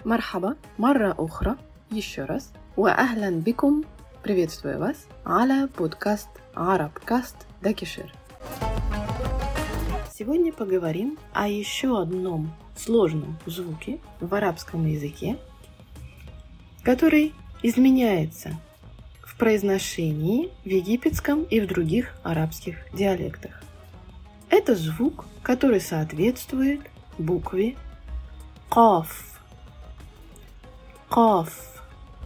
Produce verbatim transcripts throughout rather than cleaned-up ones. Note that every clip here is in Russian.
مرحبا مرة أخرى, еще раз. وأهلا بكم, приветствую вас, على подкаст Арабкаст Дакишир. Сегодня поговорим о еще одном сложном звуке в арабском языке, который изменяется в произношении в египетском и в других арабских диалектах. Это звук, который соответствует букве «каф». «Каф».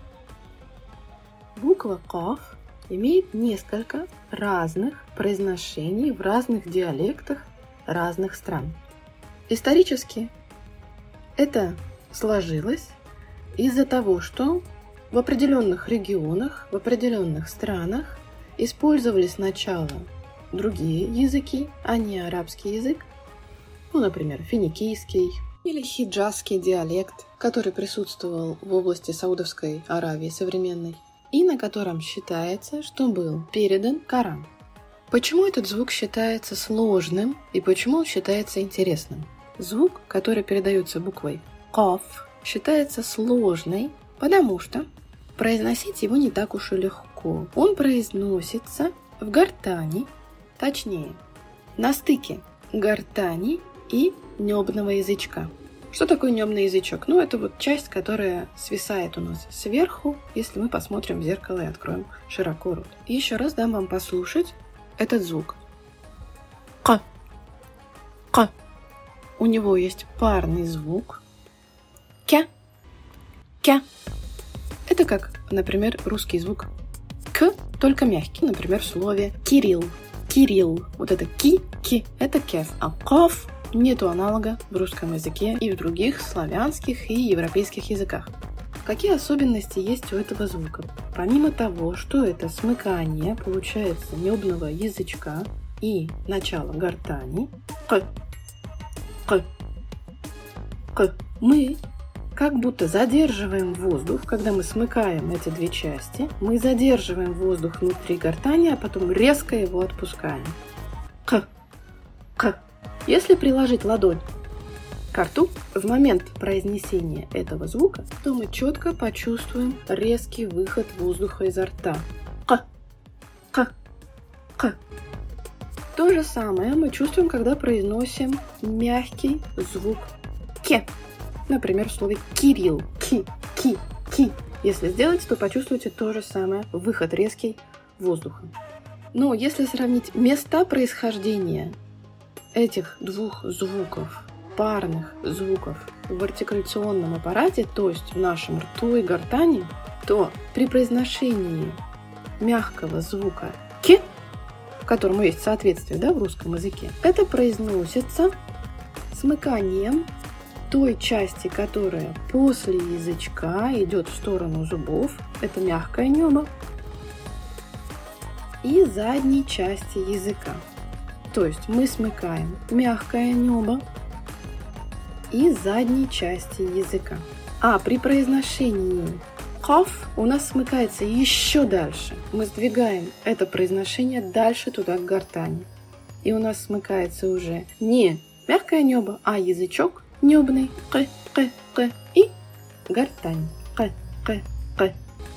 Буква «каф» имеет несколько разных произношений в разных диалектах разных стран. Исторически это сложилось из-за того, что в определенных регионах, в определенных странах использовали сначала другие языки, а не арабский язык, ну, например, финикийский или хиджазский диалект, который присутствовал в области Саудовской Аравии современной, и на котором считается, что был передан Коран. Почему этот звук считается сложным и почему он считается интересным? Звук, который передается буквой «каф», считается сложной, потому что произносить его не так уж и легко. Он произносится в гортани, точнее, на стыке гортани и небного язычка. Что такое небный язычок? Ну, это вот часть, которая свисает у нас сверху, если мы посмотрим в зеркало и откроем широко рот. И еще раз дам вам послушать этот звук. К. К. У него есть парный звук. Кя. Кя. Это как, например, русский звук «к», только мягкий, например, в слове «Кирилл». Кирилл. Вот это «ки», «ки» — это «кеф», а «каф» нету аналога в русском языке и в других славянских и европейских языках. Какие особенности есть у этого звука? Помимо того, что это смыкание, получается, небного язычка и начало гортани, «к», «к», «к», мы как будто задерживаем воздух, когда мы смыкаем эти две части. Мы задерживаем воздух внутри гортани, а потом резко его отпускаем. К, к. Если приложить ладонь к рту в момент произнесения этого звука, то мы четко почувствуем резкий выход воздуха изо рта. К, к, к. То же самое мы чувствуем, когда произносим мягкий звук «ке». Например, в слове «Кирилл». Ки, ки, ки. Если сделать, то почувствуете то же самое. Выход резкий воздуха. Но если сравнить места происхождения этих двух звуков, парных звуков в артикуляционном аппарате, то есть в нашем рту и гортани, то при произношении мягкого звука «ки», в котором есть соответствие, да, в русском языке, это произносится смыканием той части, которая после язычка идет в сторону зубов, это мягкое небо, и задней части языка. То есть мы смыкаем мягкое небо и задней части языка. А при произношении «каф» у нас смыкается еще дальше. Мы сдвигаем это произношение дальше туда, к гортани. И у нас смыкается уже не мягкое небо, а язычок небный, к, к, к, и гортань, к, к, к.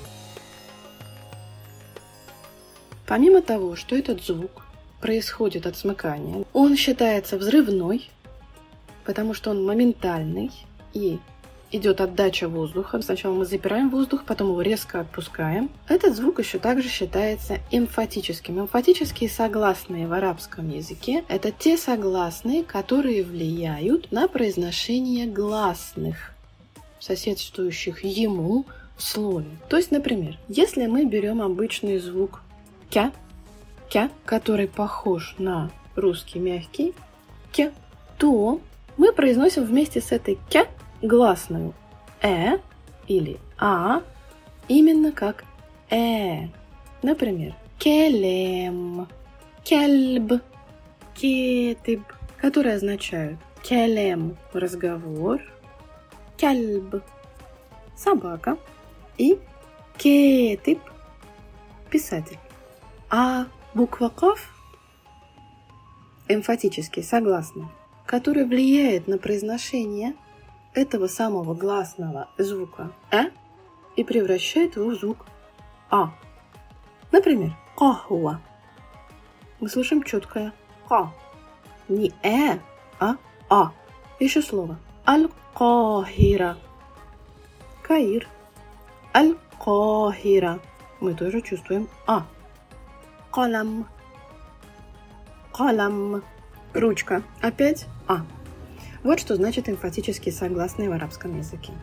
Помимо того, что этот звук происходит от смыкания, он считается взрывной, потому что он моментальный и идет отдача воздуха. Сначала мы запираем воздух, потом его резко отпускаем. Этот звук еще также считается эмфатическим. Эмфатические согласные в арабском языке – это те согласные, которые влияют на произношение гласных, соседствующих ему в слове. То есть, например, если мы берем обычный звук «кя», «кя», который похож на русский мягкий «кя», то мы произносим вместе с этой «кя» гласную «э» или «а» именно как «э». Например, «келем», «кельб», «кетиб», которые означают «келем» – разговор, «кельб» – собака и «кетиб» – писатель. А буква «каф» – эмфатически согласный, который влияет на произношение этого самого гласного звука «э» и превращает его в звук «а». Например, «кахуа». Мы слышим четкое «ка». Не «э», а «а». Еще слово «аль-кахира». Каир. Аль-кахира. Мы тоже чувствуем «а». Калам. Калам. Ручка. Опять «а». Вот что значит эмфатические согласные в арабском языке.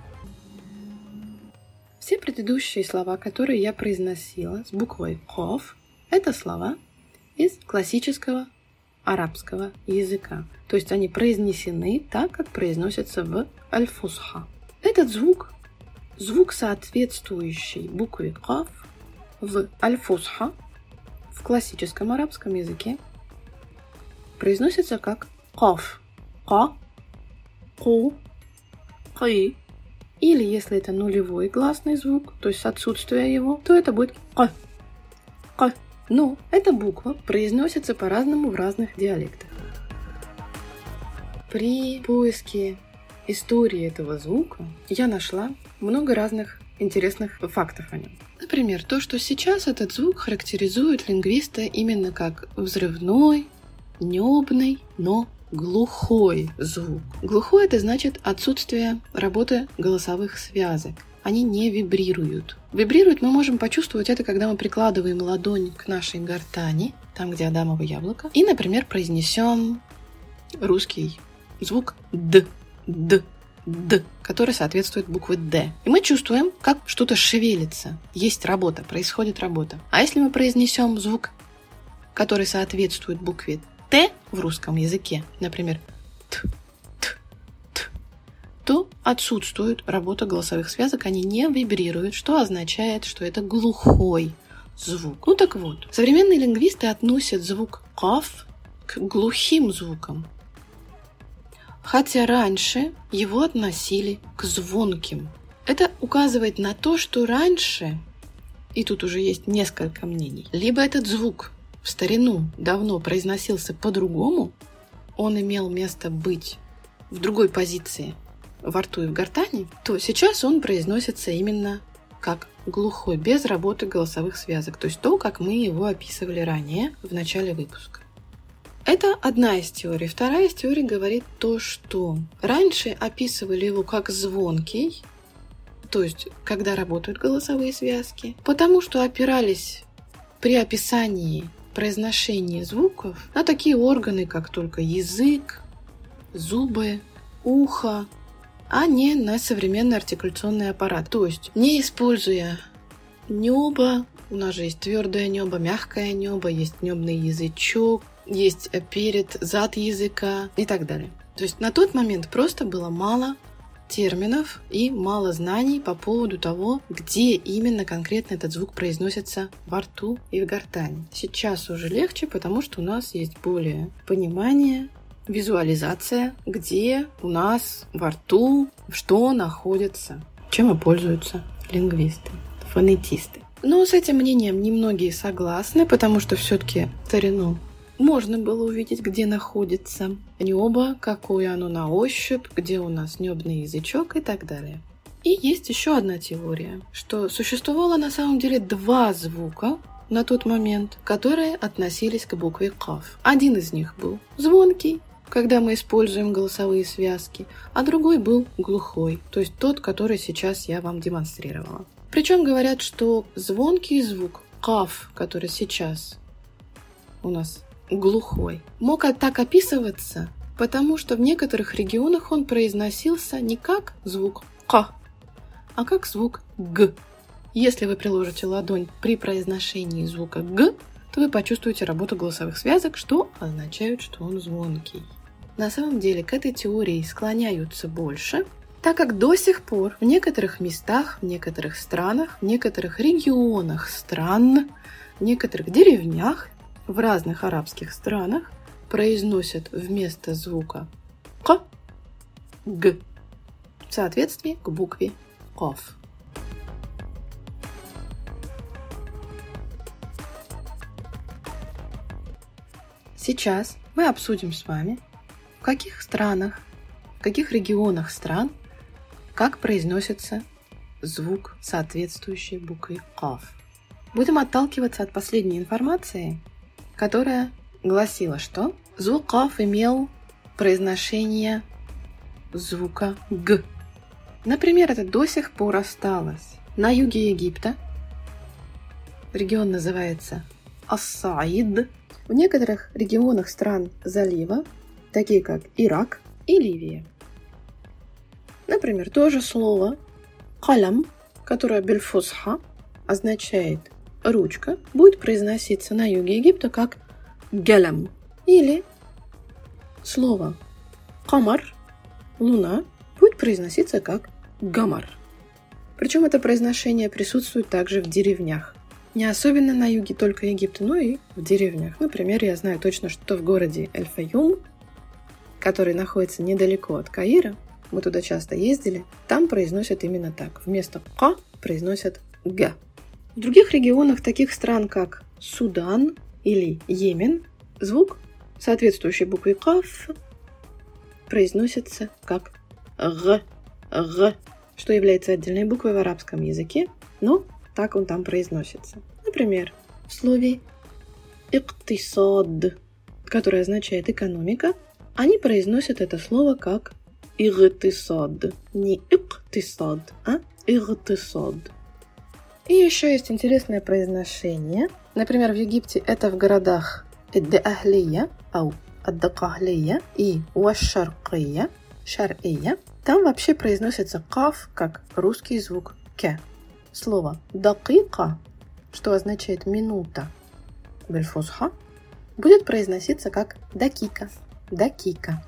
Все предыдущие слова, которые я произносила с буквой «коф», это слова из классического арабского языка. То есть они произнесены так, как произносятся в аль-фусха. Этот звук, звук, соответствующий букве «коф» в аль-фусха, в классическом арабском языке, произносится как «коф». «Ка», «ку», «ки». Или если это нулевой гласный звук, то есть отсутствие его, то это будет «ка». «Ка». Но эта буква произносится по-разному в разных диалектах. При поиске истории этого звука я нашла много разных интересных фактов о нем. Например, то, что сейчас этот звук характеризует лингвиста именно как взрывной, нёбный, но глухой звук. Глухой — это значит отсутствие работы голосовых связок. Они не вибрируют. Вибрируют мы можем почувствовать это, когда мы прикладываем ладонь к нашей гортани, там, где адамово яблоко, и, например, произнесем русский звук «д», «д», «д», который соответствует букве «д». И мы чувствуем, как что-то шевелится. Есть работа, происходит работа. А если мы произнесем звук, который соответствует букве «т» в русском языке, например, «т», «т», «т», то отсутствует работа голосовых связок, они не вибрируют, что означает, что это глухой звук. Ну так вот, современные лингвисты относят звук «каф» к глухим звукам, хотя раньше его относили к звонким. Это указывает на то, что раньше, и тут уже есть несколько мнений, либо этот звук в старину давно произносился по-другому, он имел место быть в другой позиции во рту и в гортани, то сейчас он произносится именно как глухой, без работы голосовых связок, то есть то, как мы его описывали ранее в начале выпуска. Это одна из теорий. Вторая из теорий говорит то, что раньше описывали его как звонкий, то есть когда работают голосовые связки, потому что опирались при описании произношения звуков на такие органы, как только язык, зубы, ухо, а не на современный артикуляционный аппарат. То есть, не используя небо, у нас же есть твердое небо, мягкое небо, есть небный язычок, есть перед, зад языка и так далее. То есть на тот момент просто было мало терминов и мало знаний по поводу того, где именно конкретно этот звук произносится во рту и в гортани. Сейчас уже легче, потому что у нас есть более понимание, визуализация, где у нас во рту что находится, чем и пользуются лингвисты, фонетисты. Но с этим мнением немногие согласны, потому что все-таки в старину можно было увидеть, где находится небо, какое оно на ощупь, где у нас небный язычок и так далее. И есть еще одна теория, что существовало на самом деле два звука на тот момент, которые относились к букве «каф». Один из них был звонкий, когда мы используем голосовые связки, а другой был глухой, то есть тот, который сейчас я вам демонстрировала. Причем говорят, что звонкий звук «каф», который сейчас у нас глухой, мог так описываться, потому что в некоторых регионах он произносился не как звук «к», а как звук «г». Если вы приложите ладонь при произношении звука «г», то вы почувствуете работу голосовых связок, что означает, что он звонкий. На самом деле к этой теории склоняются больше, так как до сих пор в некоторых местах, в некоторых странах, в некоторых регионах стран, в некоторых деревнях в разных арабских странах произносят вместо звука «к» «г» в соответствии к букве «каф». Сейчас мы обсудим с вами, в каких странах, в каких регионах стран как произносится звук соответствующей букве «каф». Будем отталкиваться от последней информации, которая гласила, что звук «каф» имел произношение звука «г». Например, это до сих пор осталось на юге Египта. Регион называется Ас-Саид. В некоторых регионах стран залива, такие как Ирак и Ливия. Например, то же слово «калям», которое бельфусха означает «ручка», будет произноситься на юге Египта как «галям». Или слово «камар», «луна», будет произноситься как «гамар». Причем это произношение присутствует также в деревнях. Не особенно на юге только Египта, но и в деревнях. Например, я знаю точно, что в городе Эль-Файюм, который находится недалеко от Каира, мы туда часто ездили, там произносят именно так. Вместо «ка» произносят «га». В других регионах таких стран, как Судан или Йемен, звук, соответствующий букве «каф», произносится как «г», «г», что является отдельной буквой в арабском языке, но так он там произносится. Например, в слове «иктисад», которое означает «экономика», они произносят это слово как «игтисад». Не «иктисад», а «игтисад». И еще есть интересное произношение. Например, в Египте это в городах Ад-Ахлия, ау Ад-Дакахлия и Уаш-Шаркия, Шар'ия. Там вообще произносится «каф» как русский звук «к». Слово «дакика», что означает «минута», бельфусха, будет произноситься как «дакика», «дакика».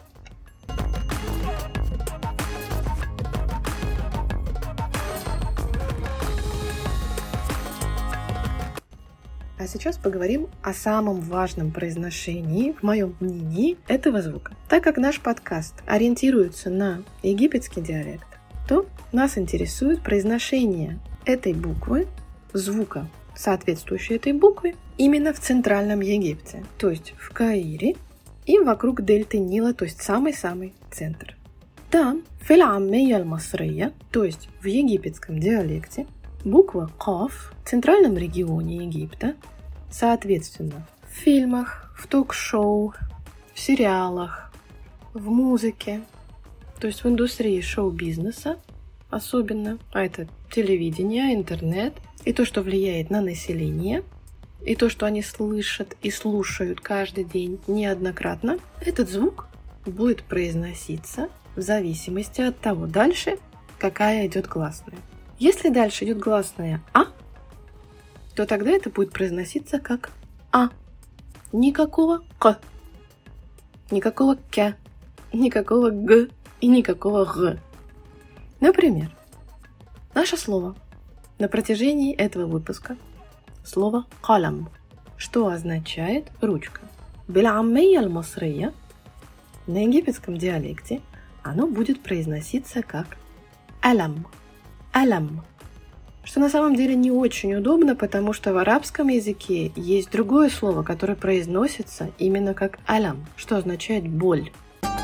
А сейчас поговорим о самом важном произношении, в моем мнении, этого звука. Так как наш подкаст ориентируется на египетский диалект, то нас интересует произношение этой буквы, звука, соответствующей этой букве, именно в Центральном Египте, то есть в Каире и вокруг дельты Нила, то есть самый-самый центр. Там, фил-аммия аль-масрия, то есть в египетском диалекте, буква «каф» в центральном регионе Египта, соответственно, в фильмах, в ток-шоу, в сериалах, в музыке, то есть в индустрии шоу-бизнеса особенно, а это телевидение, интернет, и то, что влияет на население, и то, что они слышат и слушают каждый день неоднократно, этот звук будет произноситься в зависимости от того дальше, какая идет гласная. Если дальше идет гласная «а», то тогда это будет произноситься как «а». Никакого «к», никакого «к», никакого «г» и никакого «г». Например, наше слово на протяжении этого выпуска – слово «калам», что означает «ручка». «Биль-аммия аль-масрия» на египетском диалекте оно будет произноситься как «алам». «Алам», что на самом деле не очень удобно, потому что в арабском языке есть другое слово, которое произносится именно как «алам», что означает «боль».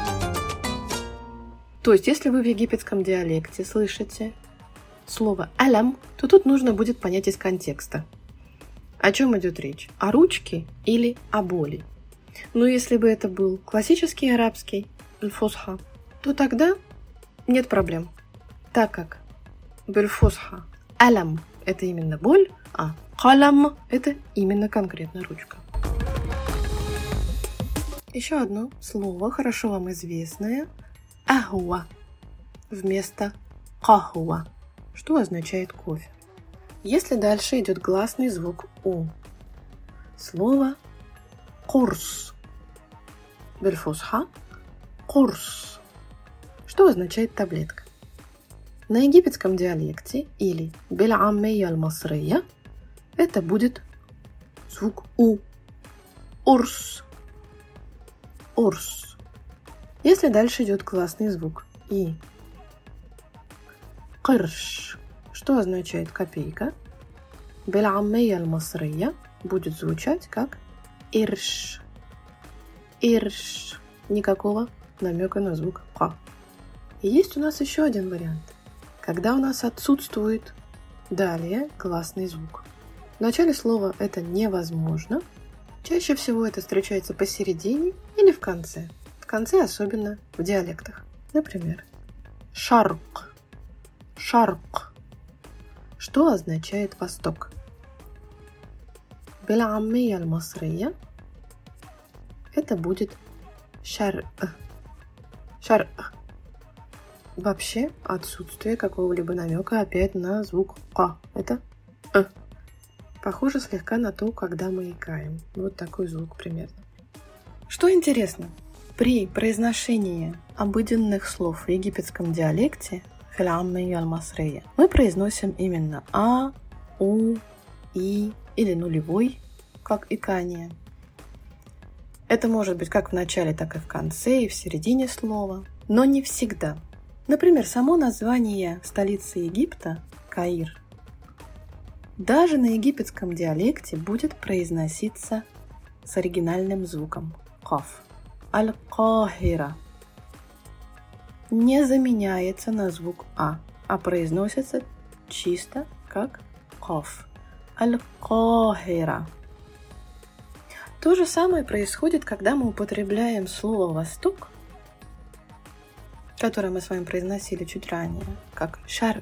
То есть, если вы в египетском диалекте слышите слово «алам», то тут нужно будет понять из контекста, о чем идет речь, о ручке или о боли. Но если бы это был классический арабский бельфусха, то тогда нет проблем, так как бельфусха алам – это именно боль, а калам – это именно конкретно ручка. Еще одно слово, хорошо вам известное – ахуа вместо кахуа, что означает кофе. Если дальше идет гласный звук у, слово курс, бельфусха курс, что означает таблетка. На египетском диалекте или биль-аммия аль-масрия это будет звук у, урс, урс. Если дальше идет гласный звук и, кырш, что означает копейка, биль-аммия аль-масрия будет звучать как ирш, ирш, никакого намека на звук ка. И есть у нас еще один вариант. когда у нас отсутствует далее гласный звук. В начале слова это невозможно. Чаще всего это встречается посередине или в конце. В конце особенно в диалектах. Например, шарк. Шарк. Что означает восток? بالعامية المصرية это будет шар. Шар. Вообще отсутствие какого-либо намека опять на звук «ка». Это «э». Похоже слегка на то, когда мы икаем. Вот такой звук примерно. Что интересно, при произношении обыденных слов в египетском диалекте мы произносим именно «а», «у», «и» или нулевой, как икание. Это может быть как в начале, так и в конце, и в середине слова, но не всегда. Например, само название столицы Египта, Каир, даже на египетском диалекте будет произноситься с оригинальным звуком «каф». Аль-Кахира не заменяется на звук «а», а произносится чисто как «каф». Аль-Кахира. То же самое происходит, когда мы употребляем слово «восток», которое мы с вами произносили чуть ранее, как «шар».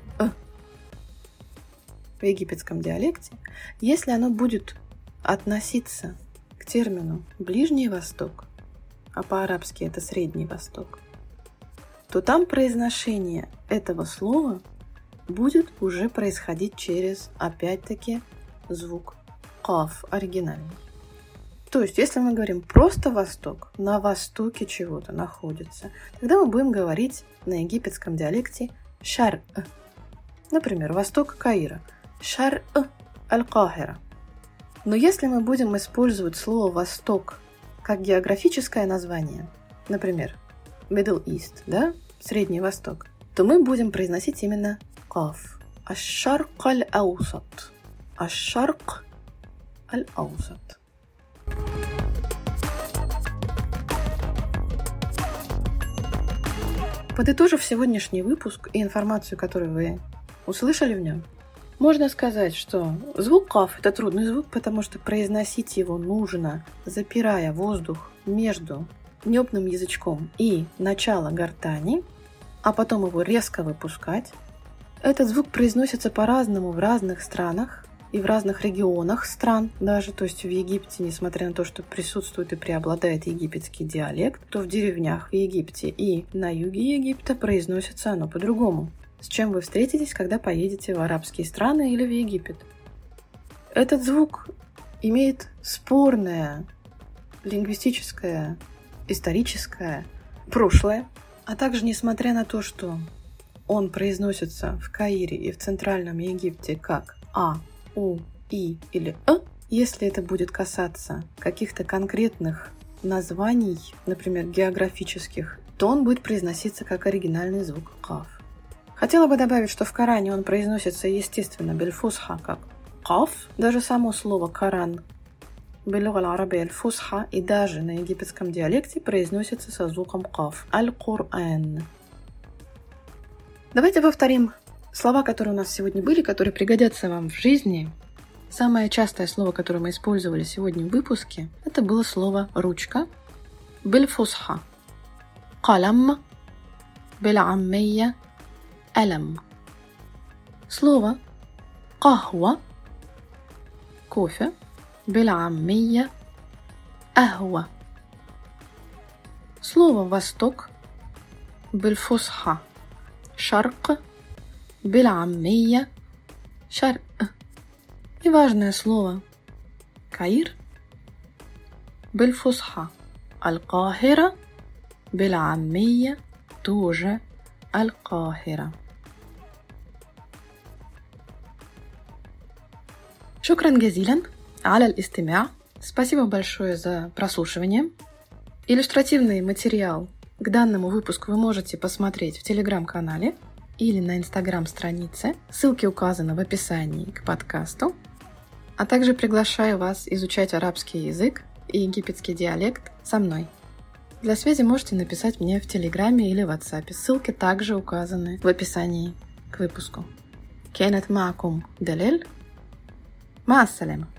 В египетском диалекте, если оно будет относиться к термину «Ближний Восток», а по-арабски это «Средний Восток», то там произношение этого слова будет уже происходить через, опять-таки, звук «каф» оригинальный. То есть, если мы говорим просто «восток», на востоке чего-то находится, тогда мы будем говорить на египетском диалекте «шар». Например, восток Каира. «Шар аль-Кахира». Но если мы будем использовать слово «восток» как географическое название, например, Middle East, да, Средний Восток, то мы будем произносить именно «каф». «Аш-шарк аль-аусат». «Аш-шарк аль-аусат». Подытожив сегодняшний выпуск и информацию, которую вы услышали в нем, можно сказать, что звук «каф» – это трудный звук, потому что произносить его нужно, запирая воздух между небным язычком и начало гортани, а потом его резко выпускать. Этот звук произносится по-разному в разных странах и в разных регионах стран даже. То есть в Египте, несмотря на то, что присутствует и преобладает египетский диалект, то в деревнях в Египте и на юге Египта произносится оно по-другому. С чем вы встретитесь, когда поедете в арабские страны или в Египет. Этот звук имеет спорное лингвистическое, историческое прошлое, а также, несмотря на то, что он произносится в Каире и в Центральном Египте как «а», «у», «и» или «э», если это будет касаться каких-то конкретных названий, например, географических, то он будет произноситься как оригинальный звук «каф». Хотела бы добавить, что в Коране он произносится, естественно, бельфусха, как «каф». Даже само слово «Коран» бельлуга аль-арабия аль-фусха и даже на египетском диалекте произносится со звуком «каф». Аль-Кур'ан. Давайте повторим слова, которые у нас сегодня были, которые пригодятся вам в жизни. Самое частое слово, которое мы использовали сегодня в выпуске, это было слово «ручка». Бельфусха. Калам. Бел'аммия. Алам. Слово «кахва» – кофе, «бел'аммия» – ахва. Слово «восток» – «бельфусха» – «шарк», «бел'аммия» – «шарк». И важное слово «каир» – «бельфусха» – «аль-кахира», «бел'аммия» – тоже «аль-кахира». Шукран газилян аля аль-истимя. Спасибо большое за прослушивание. Иллюстративный материал к данному выпуску вы можете посмотреть в телеграм-канале или на инстаграм-странице. Ссылки указаны в описании к подкасту. А также приглашаю вас изучать арабский язык и египетский диалект со мной. Для связи можете написать мне в телеграме или в ватсапе. Ссылки также указаны в описании к выпуску. كانت معكم دلال. مع السلامة.